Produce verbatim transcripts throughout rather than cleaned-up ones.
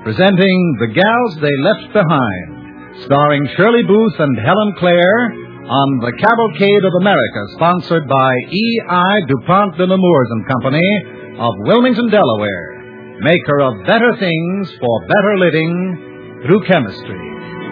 presenting The Gals They Left Behind, starring Shirley Booth and Helen Clare on The Cavalcade of America, sponsored by E I DuPont de Nemours and Company of Wilmington, Delaware, maker of better things for better living through chemistry.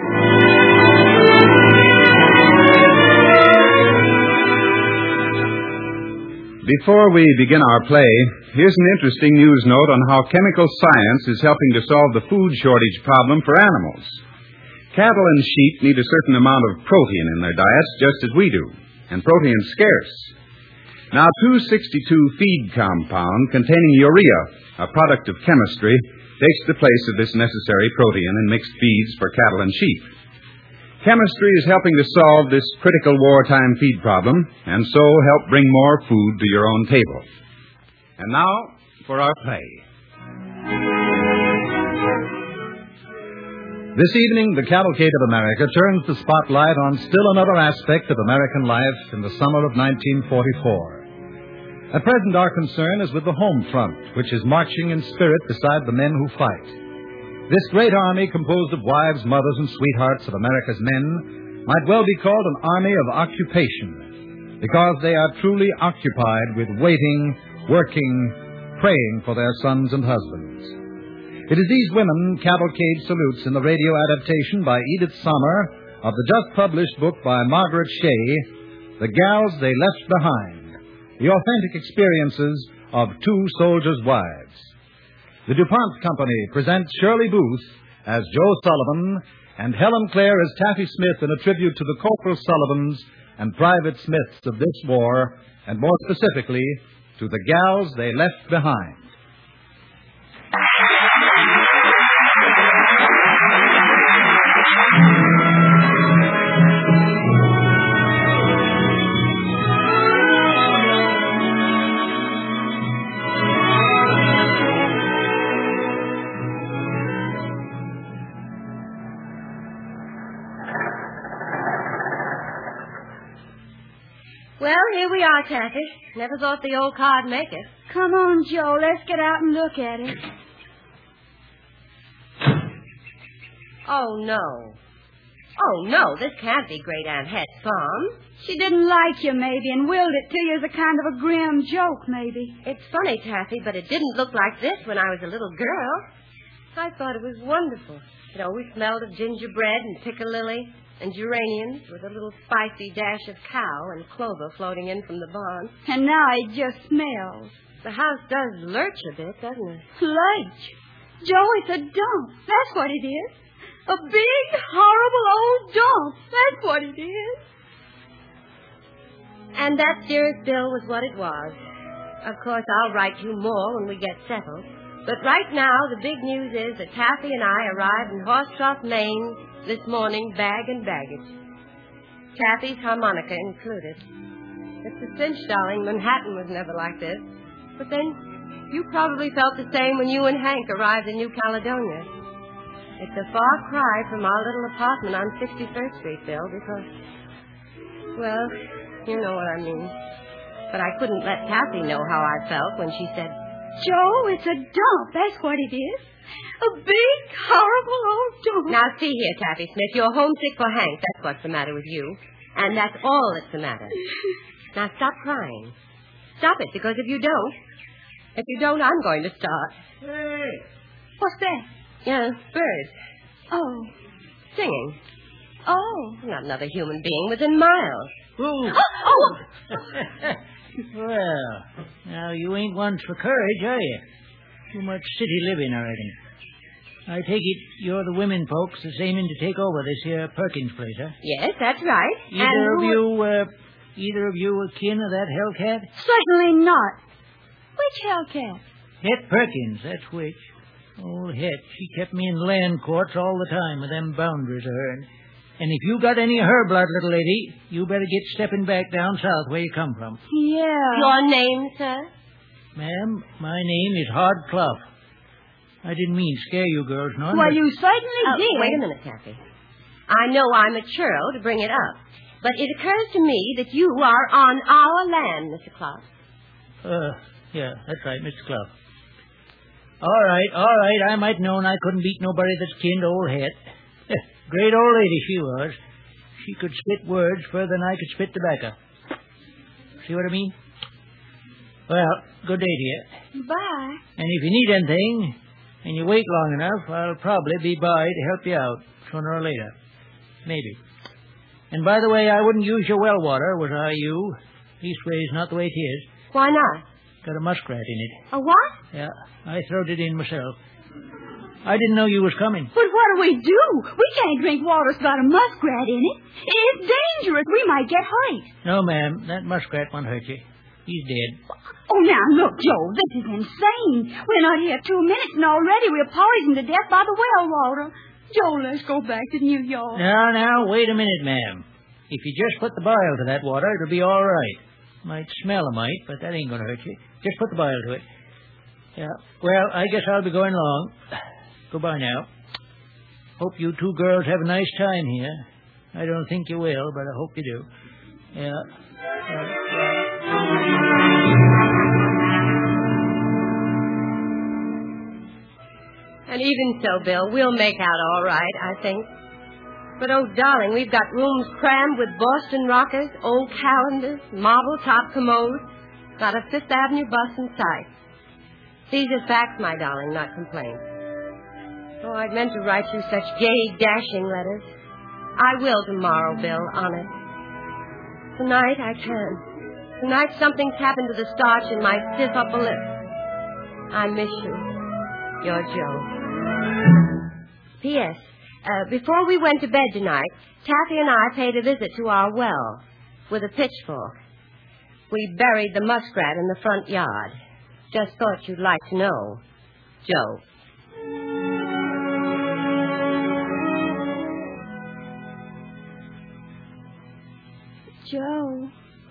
Before we begin our play, here's an interesting news note on how chemical science is helping to solve the food shortage problem for animals. Cattle and sheep need a certain amount of protein in their diets, just as we do, and protein's scarce. Now, two sixty-two feed compound containing urea, a product of chemistry, takes the place of this necessary protein in mixed feeds for cattle and sheep. Chemistry is helping to solve this critical wartime feed problem, and so help bring more food to your own table. And now, for our play. This evening, The Cavalcade of America turns the spotlight on still another aspect of American life in the summer of nineteen forty-four. At present, our concern is with the home front, which is marching in spirit beside the men who fight. This great army, composed of wives, mothers, and sweethearts of America's men, might well be called an army of occupation, because they are truly occupied with waiting, working, praying for their sons and husbands. It is these women Cavalcade salutes in the radio adaptation by Edith Sommer of the just-published book by Margaret Shea, The Gals They Left Behind, the authentic experiences of two soldiers' wives. The DuPont Company presents Shirley Booth as Jo Sullivan and Helen Clare as Taffy Smith in a tribute to the Corporal Sullivans and Private Smiths of this war, and more specifically, to the gals they left behind. Well, here we are, Taffy. Never thought the old car'd make it. Come on, Joe. Let's get out and look at it. Oh, no. Oh, no, this can't be Great Aunt Het's farm. She didn't like you, maybe, and willed it to you as a kind of a grim joke, maybe. It's funny, Taffy, but it didn't look like this when I was a little girl. I thought it was wonderful. It always smelled of gingerbread and piccalilli and geraniums with a little spicy dash of cow and clover floating in from the barn. And now it just smells. The house does lurch a bit, doesn't it? Lurch? Joe, it's a dump. That's what it is. A big, horrible old dump. That's what it is. And that, dearest Bill, was what it was. Of course, I'll write you more when we get settled. But right now, the big news is that Taffy and I arrived in Horse Trough, Maine this morning, bag and baggage. Taffy's harmonica included. It's a cinch, darling. Manhattan was never like this. But then, you probably felt the same when you and Hank arrived in New Caledonia. It's a far cry from our little apartment on sixty-first Street, Bill, because, well, you know what I mean. But I couldn't let Taffy know how I felt when she said, Joe, it's a dump. That's what it is. A big, horrible old dump. Now, see here, Taffy Smith. You're homesick for Hank. That's what's the matter with you. And that's all that's the matter. Now, stop crying. Stop it, because if you don't, if you don't, I'm going to start. Hey! What's that? Yeah, birds. Oh. Singing. Oh. Not another human being within miles. Ooh. Oh! Well, now you ain't one for courage, are you? Too much city living, I reckon. I take it you're the women folks that's aiming to take over this here Perkins place, huh? Yes, that's right. Either and of who... you, uh, either of you a kin of that Hellcat? Certainly not. Which Hellcat? Het Perkins, that's which. Old Het, she kept me in land courts all the time with them boundaries of hers. And if you got any of her blood, little lady, you better get stepping back down south where you come from. Yeah. Your name, sir? Ma'am, my name is Hard Clough. I didn't mean to scare you girls none. Well, but... you certainly Oh, did. wait a minute, Taffy. I know I'm a churl to bring it up, but it occurs to me that you are on our land, Mister Clough. Uh, yeah, that's right, Mister Clough. All right, all right. I might known I couldn't beat nobody that's kin to old Het. Great old lady she was. She could spit words further than I could spit tobacco. See what I mean? Well, good day to you. Bye. And if you need anything, and you wait long enough, I'll probably be by to help you out, sooner or later. Maybe. And by the way, I wouldn't use your well water, was I you. Leastways, not the way it is. Why not? Got a muskrat in it. A what? Yeah, I throwed it in myself. I didn't know you was coming. But what do we do? We can't drink water that's got a muskrat in it. It's dangerous. We might get hurt. No, ma'am. That muskrat won't hurt you. He's dead. Oh, now, look, Joe, this is insane. We're not here two minutes, and already we're poisoned to death by the well water. Joe, let's go back to New York. Now, now, wait a minute, ma'am. If you just put the bile to that water, it'll be all right. Might smell a mite, but that ain't going to hurt you. Just put the bile to it. Yeah, well, I guess I'll be going along. Goodbye now. Hope you two girls have a nice time here. I don't think you will, but I hope you do. Yeah. Uh, And even so, Bill, we'll make out all right, I think. But, oh, darling, we've got rooms crammed with Boston rockers, old calendars, marble-top commodes, not a Fifth Avenue bus in sight. These are facts, my darling, not complaints. Oh, I'd meant to write you such gay, dashing letters. I will tomorrow, Bill, honest. Tonight I can. Tonight something's happened to the starch in my stiff upper lip. I miss you. Your Joe. P S. Uh, before we went to bed tonight, Taffy and I paid a visit to our well with a pitchfork. We buried the muskrat in the front yard. Just thought you'd like to know. Joe. Joe.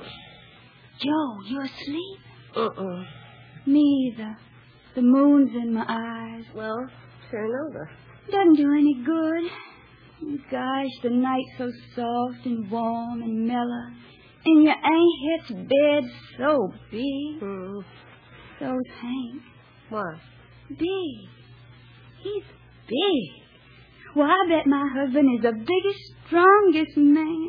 Joe, you asleep? Uh-uh. Me either. The moon's in my eyes. Well, turn over. Doesn't do any good. Gosh, the night's so soft and warm and mellow. And your Aunt Het's bed so big. Hmm. So's Hank. What? Big. He's big. Well, I bet my husband is the biggest, strongest man.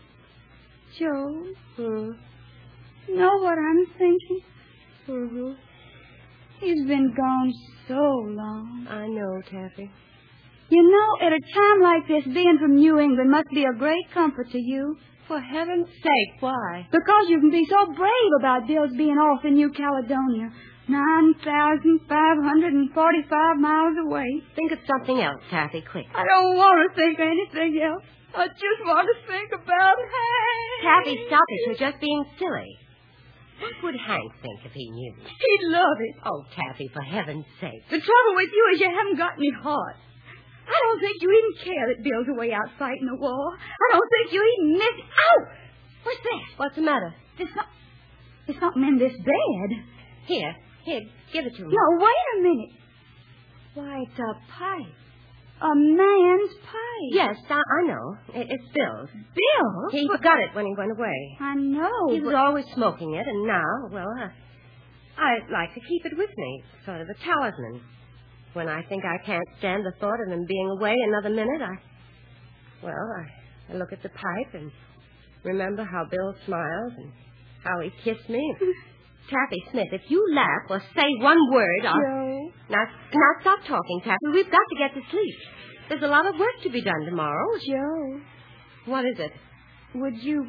Joe. Hmm. Know what I'm thinking? Mm-hmm. He's been gone so long. I know, Taffy. You know, at a time like this, being from New England must be a great comfort to you. For heaven's sake, why? Because you can be so brave about Bill's being off in New Caledonia. nine thousand five hundred forty-five miles away. Think of something else, Taffy, quick. I don't want to think of anything else. I just want to think about Hank. Taffy, stop it. You're just being silly. What would Hank think if he knew? He'd love it. Oh, Taffy, for heaven's sake. The trouble with you is you haven't got any heart. I don't think you even care that Bill's away out fighting the war. I don't think you even miss... Ow! What's that? What's the matter? There's, some... There's something in this bed. Here, here, give it to me. No, wait a minute. Why, it's a pipe. A man's pipe. Yes, I, I know. It, it's Bill's. Bill? He But- forgot it when he went away. I know. He was but- always smoking it, and now, well, uh, I like to keep it with me, sort of a talisman. When I think I can't stand the thought of him being away another minute, I, well, I, I look at the pipe and remember how Bill smiles and how he kissed me. Taffy Smith, if you laugh or say one word, I'll... Joe. Now, now stop talking, Taffy. We've got to get to sleep. There's a lot of work to be done tomorrow. Joe, What is it? would you...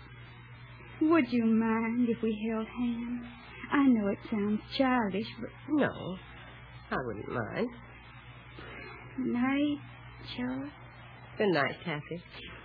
Would you mind if we held hands? I know it sounds childish, but... No, I wouldn't mind. Night, Joe. Good night, Taffy.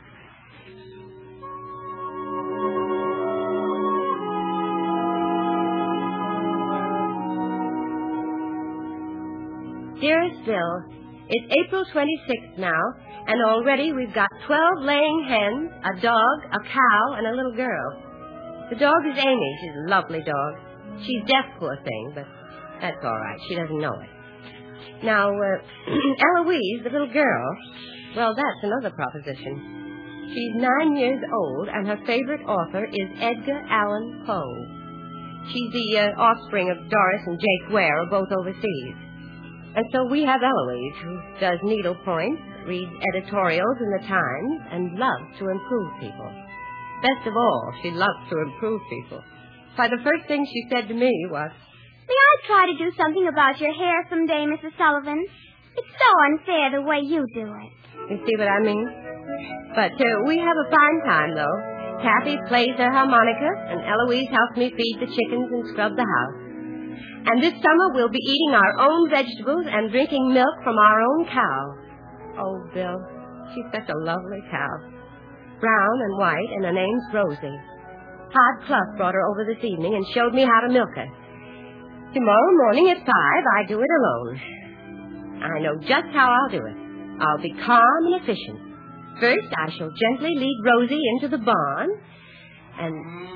Dearest Bill, it's April twenty-sixth now, and already we've got twelve laying hens, a dog, a cow, and a little girl. The dog is Amy. She's a lovely dog. She's deaf, poor thing, but that's all right. She doesn't know it. Now, uh, Eloise, the little girl, well, that's another proposition. She's nine years old, and her favorite author is Edgar Allan Poe. She's the uh, offspring of Doris and Jake Ware, both overseas. And so we have Eloise, who does needlepoint, reads editorials in the Times, and loves to improve people. Best of all, she loves to improve people. Why, the first thing she said to me was, "May I try to do something about your hair someday, Missus Sullivan? It's so unfair the way you do it." You see what I mean? But uh, we have a fine time, though. Kathy plays her harmonica, and Eloise helps me feed the chickens and scrub the house. And this summer we'll be eating our own vegetables and drinking milk from our own cow. Oh, Bill, she's such a lovely cow. Brown and white, and her name's Rosie. Todd Clough brought her over this evening and showed me how to milk her. Tomorrow morning at five, I do it alone. I know just how I'll do it. I'll be calm and efficient. First, I shall gently lead Rosie into the barn, and...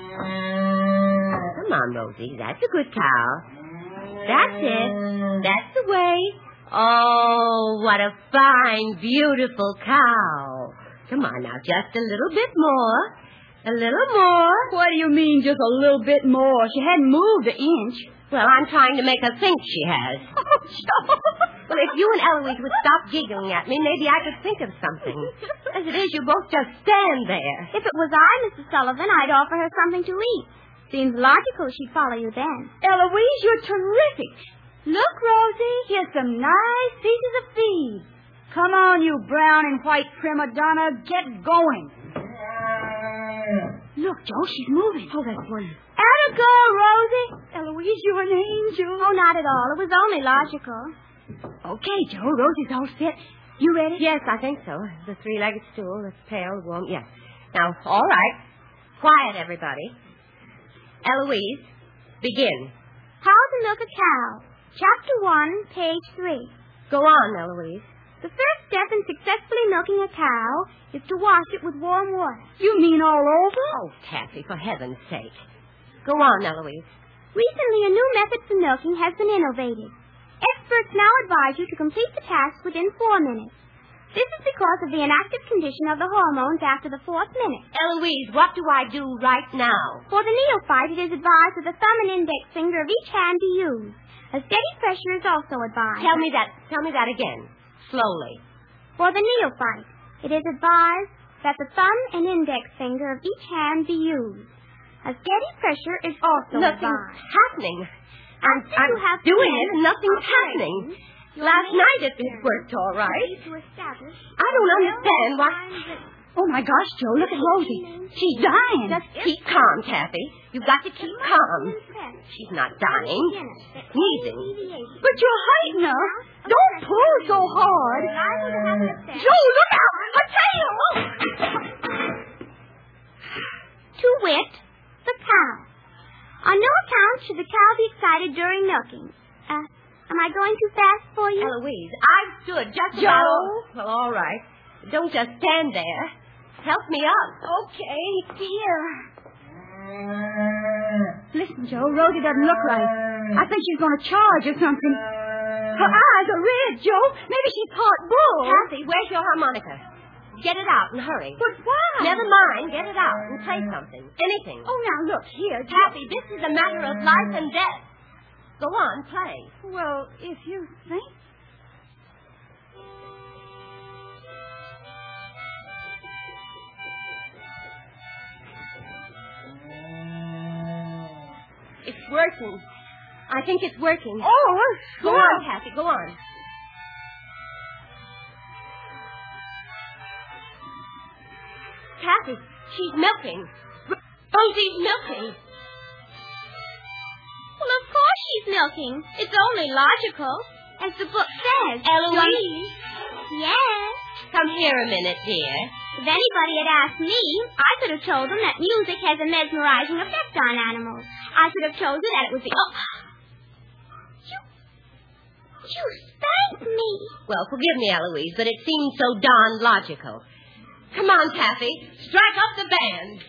Come on, Rosie, that's a good cow. That's it. That's the way. Oh, what a fine, beautiful cow. Come on now, just a little bit more. A little more. What do you mean, just a little bit more? She hadn't moved an inch. Well, I'm trying to make her think she has. Oh, Joe. Well, if you and Eloise would stop giggling at me, maybe I could think of something. As it is, you both just stand there. If it was I, Missus Sullivan, I'd offer her something to eat. Seems logical she'd follow you then. Eloise, you're terrific. Look, Rosie. Here's some nice pieces of feed. Come on, you brown and white prima donna. Get going. Look, Joe, she's moving. Oh, that's one. Atta go, Rosie. Eloise, you're an angel. Oh, not at all. It was only logical. Okay, Joe, Rosie's all set. You ready? Yes, I think so. The three-legged stool, the pail, the warm... Yes. Now, all right. Quiet, everybody. Eloise, begin. How to milk a cow. Chapter one, page three. Go on, Eloise. The first step in successfully milking a cow is to wash it with warm water. You mean all over? Oh, Kathy, for heaven's sake. Go on, Eloise. Recently, a new method for milking has been innovated. Experts now advise you to complete the task within four minutes. This is because of the inactive condition of the hormones after the fourth minute. Eloise, what do I do right now? For the neophyte, it is advised that the thumb and index finger of each hand be used. A steady pressure is also advised. Tell me that. Tell me that again. Slowly. For the neophyte, it is advised that the thumb and index finger of each hand be used. A steady pressure is also Nothing's advised. happening. I'm, I'm have doing to it and nothing's happening. Last night it, it worked all right. To establish I don't understand why... Oh, my gosh, Joe, look at Rosie. She's dying. Just keep calm, Kathy. You've got to keep calm. She's not dying. Sneezing. But you're hurting her. Don't pull so hard. Joe, look out. I tell you. To wit, the cow. On no account should the cow be excited during milking. Uh, am I going too fast for you? Eloise, I stood just Joe. about... Well, all right. Don't just stand there. Help me up. Okay, dear. Listen, Joe, Rosie doesn't look right. I think she's going to charge or something. Her eyes are red, Joe. Maybe she's part bull. Kathy, where's your harmonica? Get it out and hurry. But why? Never mind. Get it out and play something. Anything. Oh, now look here, Kathy, this is a matter of life and death. Go on, play. Well, if you think... It's working. I think it's working. Oh, go on, Kathy. Go on. Kathy, she's milking. Rosie's milking. Well, of course she's milking. It's only logical, as the book says. Eloise. Yes? Come here a minute, dear. If anybody had asked me, I could have told them that music has a mesmerizing effect on animals. I could have told you that it was the... Oh! You... You spanked me. Well, forgive me, Eloise, but it seemed so darn logical. Come on, Kathy. Strike up the band.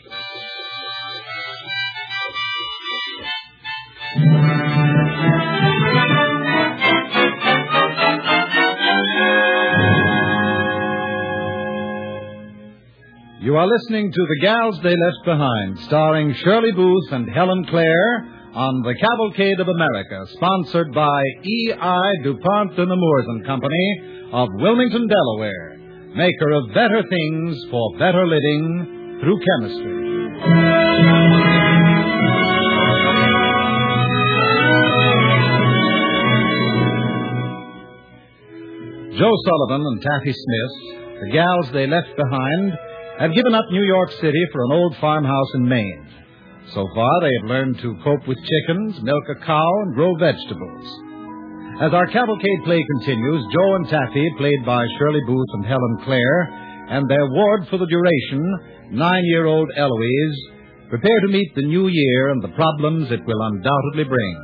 You are listening to The Gals They Left Behind, starring Shirley Booth and Helen Clare, on the Cavalcade of America, sponsored by E I DuPont de Nemours and Company of Wilmington, Delaware, maker of better things for better living through chemistry. Joe Sullivan and Taffy Smith, the gals they left behind, have given up New York City for an old farmhouse in Maine. So far, they have learned to cope with chickens, milk a cow, and grow vegetables. As our cavalcade play continues, Joe and Taffy, played by Shirley Booth and Helen Clare, and their ward for the duration, nine-year-old Eloise, prepare to meet the new year and the problems it will undoubtedly bring.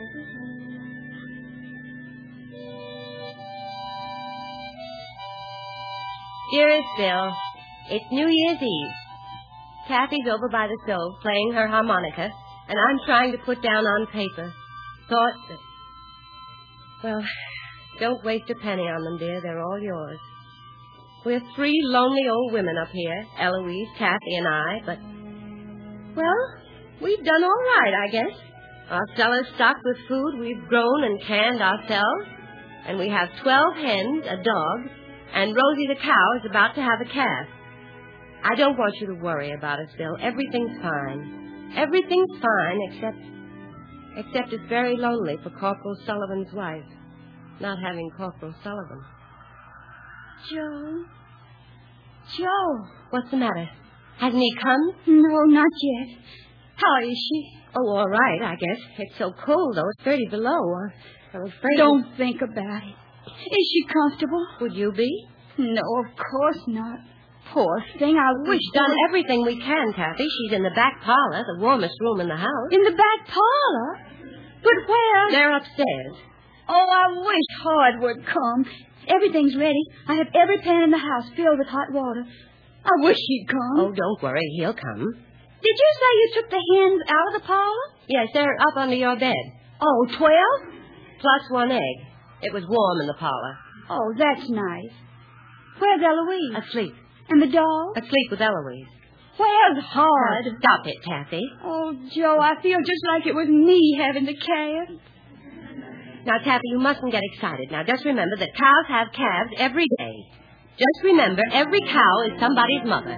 Dearest Bill, it's New Year's Eve. Taffy's over by the stove playing her harmonica, and I'm trying to put down on paper thoughts that... Well, don't waste a penny on them, dear. They're all yours. We're three lonely old women up here, Eloise, Taffy, and I, but... Well, we've done all right, I guess. Our cellar's stocked with food we've grown and canned ourselves, and we have twelve hens, a dog, and Rosie the cow is about to have a calf. I don't want you to worry about us, Bill. Everything's fine. Everything's fine, except... Except it's very lonely for Corporal Sullivan's wife, not having Corporal Sullivan. Joe? Joe? What's the matter? Hasn't he come? No, not yet. How is she? Oh, all right, I guess. It's so cold, though. It's thirty below. I'm afraid... Don't think about it. Is she comfortable? Would you be? No, of course not. Poor thing, I wish... We've done everything we can, Taffy. She's in the back parlor, the warmest room in the house. In the back parlor? But where? They're upstairs. Oh, I wish Hard would come. Everything's ready. I have every pan in the house filled with hot water. I wish he'd come. Oh, don't worry. He'll come. Did you say you took the hens out of the parlor? Yes, they're up under your bed. Oh, twelve? Plus one egg. It was warm in the parlor. Oh, that's nice. Where's Eloise? Asleep. And the dog? Asleep with Eloise. Where's Hard? Now, stop it, Taffy. Oh, Joe, I feel just like it was me having the calf. Now, Taffy, you mustn't get excited. Now, just remember that cows have calves every day. Just remember, every cow is somebody's mother.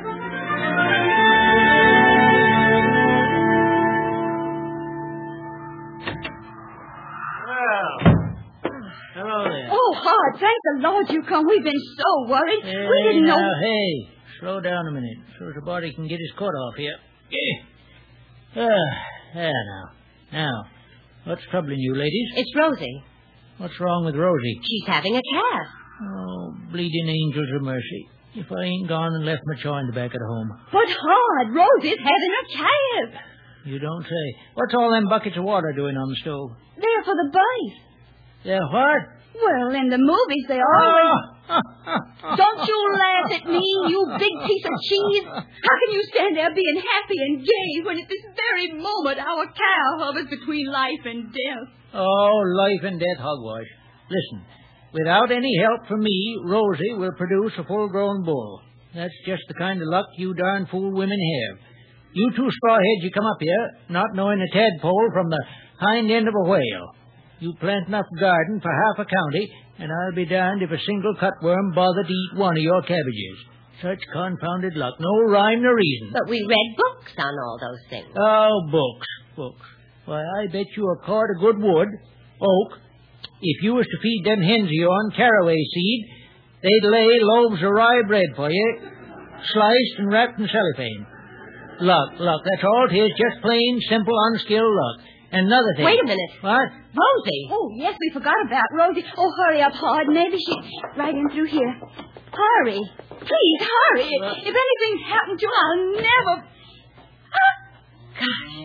Well, hello there. Oh, Hard, thank the Lord you come. We've been so worried. Hey, we didn't now, know... hey, slow down a minute so the body can get his coat off here. Yeah. Ah, there now. Now, what's troubling you, ladies? It's Rosie. What's wrong with Rosie? She's having a calf. Oh, bleeding angels of mercy. If I ain't gone and left my child back at home. But, Hard, Rosie's having a calf. You don't say. What's all them buckets of water doing on the stove? They're for the bunnies. They're what? Well, in the movies, they always... Don't you laugh at me, you big piece of cheese. How can you stand there being happy and gay when at this very moment our cow hovers between life and death? Oh, life and death hogwash. Listen, without any help from me, Rosie will produce a full-grown bull. That's just the kind of luck you darn fool women have. You two strawheads, you come up here, not knowing a tadpole from the hind end of a whale. You plant enough garden for half a county, and I'll be darned if a single cutworm bothered to eat one of your cabbages. Such confounded luck. No rhyme nor reason. But we read books on all those things. Oh, books, books. Why, I bet you a cord of good wood, oak, if you was to feed them hens of yourn caraway seed, they'd lay loaves of rye bread for you, sliced and wrapped in cellophane. Luck, luck, that's all it is, just plain, simple, unskilled luck. And another thing. Wait a minute. What? Rosie. Oh, yes, we forgot about Rosie. Oh, hurry up, Hard. Maybe she's right in through here. Hurry. Please, hurry. What? If anything's happened to her, I'll never... Ah! Gosh.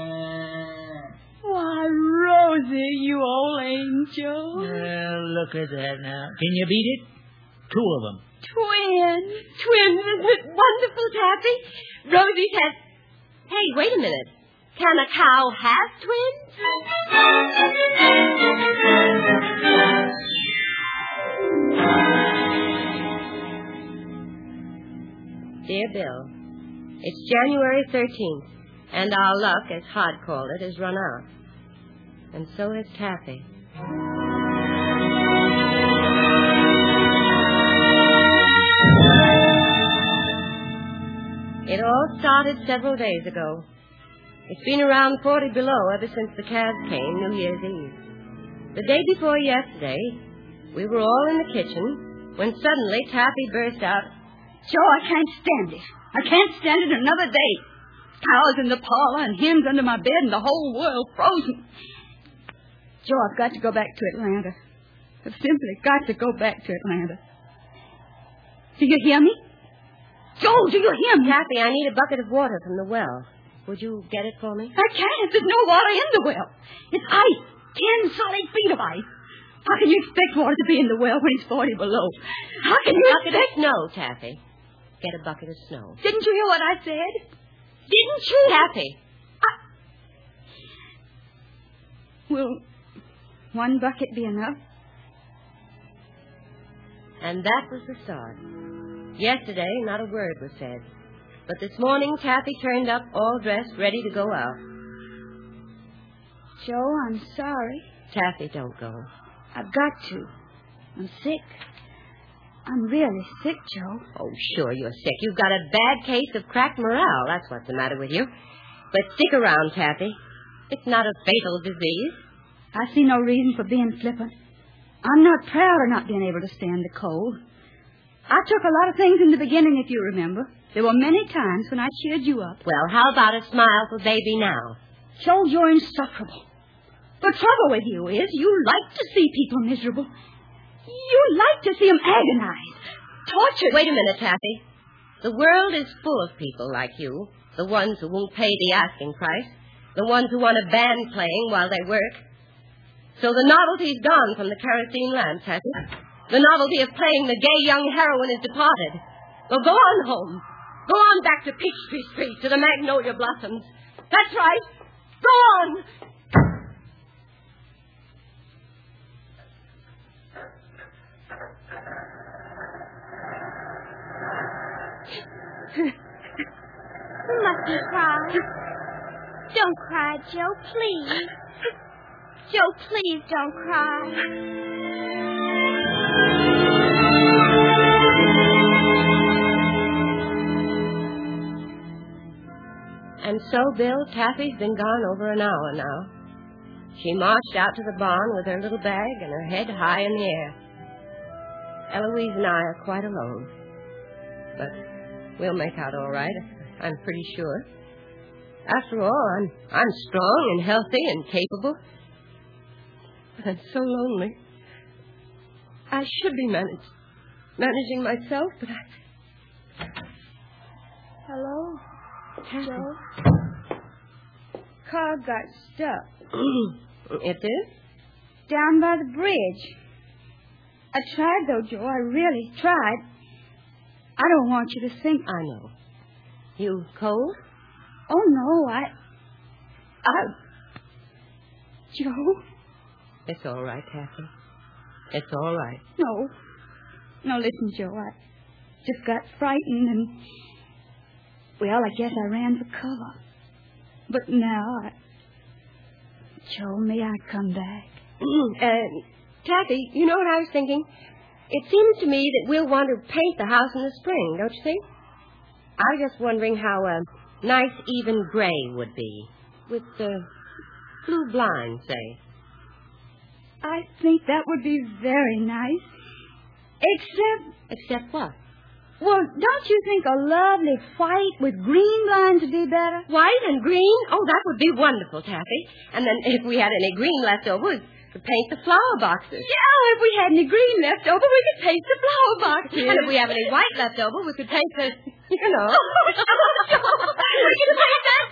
Why, Rosie, you old angel. Well, look at that now. Can you beat it? Two of them. Twins. Twins. Isn't it wonderful, Taffy? Rosie's had... Hey, wait a minute. Can a cow have twins? Dear Bill, it's January thirteenth, And our luck, as Hod called it, has run out. And so has Taffy. It all started several days ago. It's been around forty below ever since the calves came New Year's Eve. The day before yesterday, we were all in the kitchen when suddenly Taffy burst out, Joe, I can't stand it. I can't stand it another day. Cows in the parlor and hens under my bed and the whole world frozen. Joe, I've got to go back to Atlanta. I've simply got to go back to Atlanta. Do you hear me? Joe, do you hear me? Taffy, I need a bucket of water from the well. Would you get it for me? I can't. There's no water in the well. It's ice. Ten solid feet of ice. How can you expect water to be in the well when it's forty below? How can you A bucket expect... of snow, Taffy. Get a bucket of snow. Didn't you hear what I said? Didn't you? Taffy. I... Will one bucket be enough? And that was the start. Yesterday, not a word was said. But this morning, Taffy turned up all dressed, ready to go out. Joe, I'm sorry. Taffy, don't go. I've got to. I'm sick. I'm really sick, Joe. Oh, sure, you're sick. You've got a bad case of cracked morale. That's what's the matter with you. But stick around, Taffy. It's not a fatal disease. I see no reason for being flippant. I'm not proud of not being able to stand the cold. I took a lot of things in the beginning, if you remember. There were many times when I cheered you up. Well, how about a smile for baby now? Joe, you're insufferable. The trouble with you is you like to see people miserable. You like to see them agonized, tortured. Wait a minute, Taffy. The world is full of people like you. The ones who won't pay the asking price. The ones who want a band playing while they work. So the novelty's gone from the kerosene lamps, has it? The novelty of playing the gay young heroine is departed. Well, go on home. Go on back to Peachtree Street, to the magnolia blossoms. That's right. Go on. You mustn't cry. Don't cry, Joe, please. Joe, please don't cry. And so, Bill, Taffy's been gone over an hour now. She marched out to the barn with her little bag and her head high in the air. Eloise and I are quite alone. But we'll make out all right, I'm pretty sure. After all, I'm I'm strong and healthy and capable. But I'm so lonely. I should be managed, managing myself, but I... Hello? Taffy. Joe? Car got stuck. It did? Down by the bridge. I tried, though, Joe. I really tried. I don't want you to think... I know. You cold? Oh, no, I... I... Joe? It's all right, Taffy. It's all right. No. No, listen, Joe. I just got frightened and... Well, I guess I ran for cover. But now I... Joe, may I come back? uh, Taffy, you know what I was thinking? It seems to me that we'll want to paint the house in the spring, don't you think? I was just wondering how a nice even gray would be. With the blue blinds, say. I think that would be very nice. Except... Except what? Well, don't you think a lovely white with green blinds would be better? White and green? Oh, that would be wonderful, Taffy. And then if we had any green left over, we could paint the flower boxes. Yeah, if we had any green left over, we could paint the flower boxes. And if we have any white left over, we could paint the, you know. We could paint that,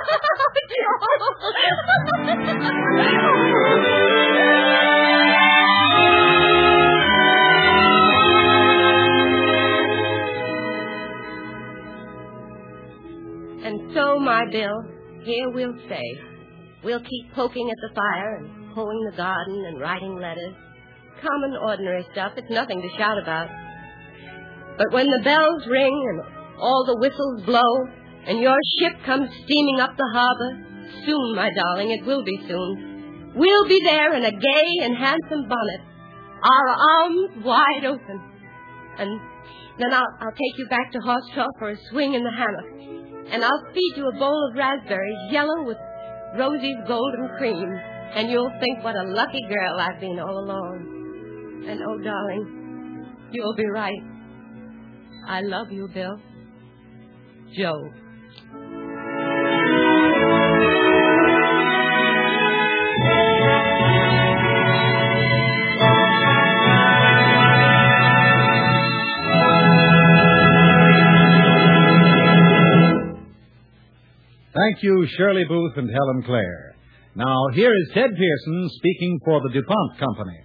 And so, my Bill, here we'll stay. We'll keep poking at the fire and hoeing the garden and writing letters. Common, ordinary stuff. It's nothing to shout about. But when the bells ring and all the whistles blow and your ship comes steaming up the harbor, soon, my darling, it will be soon, we'll be there in a gay and handsome bonnet, our arms wide open. And then I'll, I'll take you back to Horsetrough for a swing in the hammock, and I'll feed you a bowl of raspberries, yellow with Rosie's golden cream, and you'll think what a lucky girl I've been all along. And, oh, darling, you'll be right. I love you, Bill. Joe. Thank you, Shirley Booth and Helen Clare. Now, here is Ted Pearson speaking for the DuPont Company.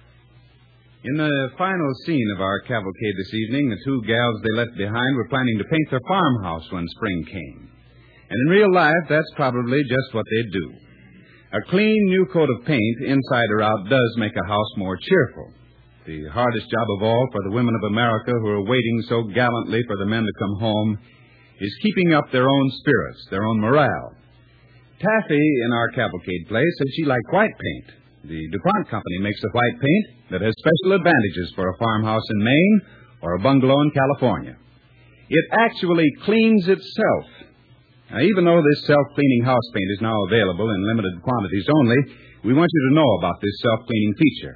In the final scene of our cavalcade this evening, the two gals they left behind were planning to paint their farmhouse when spring came. And in real life, that's probably just what they'd do. A clean new coat of paint, inside or out, does make a house more cheerful. The hardest job of all for the women of America who are waiting so gallantly for the men to come home is keeping up their own spirits, their own morale. Taffy, in our cavalcade play, said she liked white paint. The DuPont Company makes a white paint that has special advantages for a farmhouse in Maine or a bungalow in California. It actually cleans itself. Now, even though this self-cleaning house paint is now available in limited quantities only, we want you to know about this self-cleaning feature.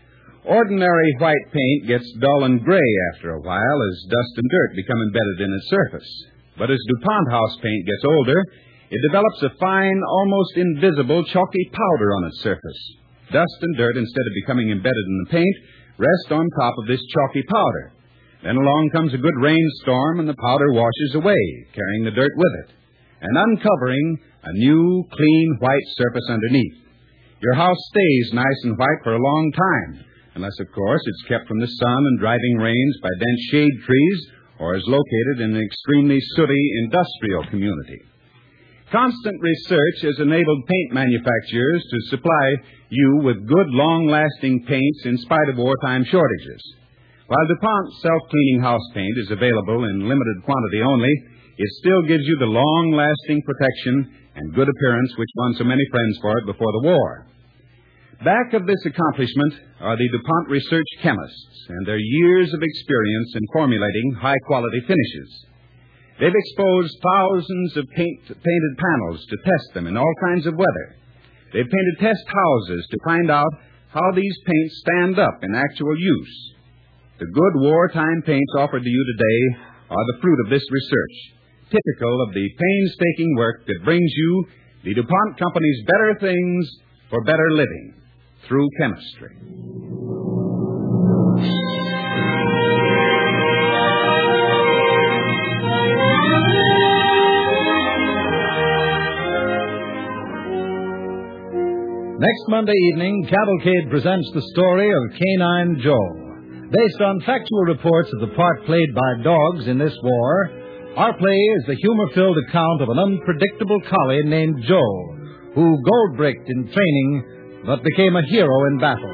Ordinary white paint gets dull and gray after a while as dust and dirt become embedded in its surface. But as DuPont house paint gets older, it develops a fine, almost invisible, chalky powder on its surface. Dust and dirt, instead of becoming embedded in the paint, rest on top of this chalky powder. Then along comes a good rainstorm, and the powder washes away, carrying the dirt with it, and uncovering a new, clean, white surface underneath. Your house stays nice and white for a long time, unless, of course, it's kept from the sun and driving rains by dense shade trees, or is located in an extremely sooty industrial community. Constant research has enabled paint manufacturers to supply you with good, long-lasting paints in spite of wartime shortages. While DuPont's self-cleaning house paint is available in limited quantity only, it still gives you the long-lasting protection and good appearance which won so many friends for it before the war. Back of this accomplishment are the DuPont research chemists and their years of experience in formulating high-quality finishes. They've exposed thousands of paint, painted panels to test them in all kinds of weather. They've painted test houses to find out how these paints stand up in actual use. The good wartime paints offered to you today are the fruit of this research, typical of the painstaking work that brings you the DuPont Company's better things for better living through chemistry. Next Monday evening, Cavalcade presents the story of Canine Joe. Based on factual reports of the part played by dogs in this war, our play is the humor-filled account of an unpredictable collie named Joe, who gold-bricked in training but became a hero in battle.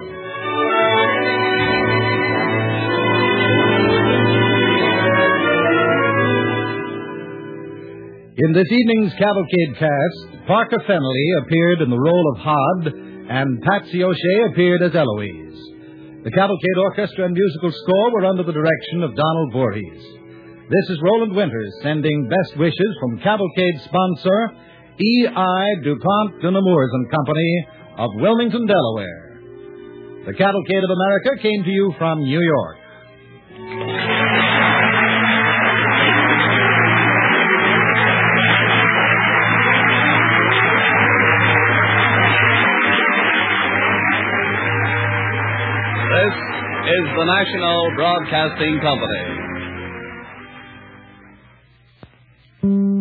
In this evening's Cavalcade cast, Parker Fennelly appeared in the role of Hod, and Patsy O'Shea appeared as Eloise. The Cavalcade Orchestra and musical score were under the direction of Donald Voorhees. This is Roland Winters sending best wishes from Cavalcade sponsor E I DuPont de Nemours and Company of Wilmington, Delaware. The Cavalcade of America came to you from New York. This is the National Broadcasting Company.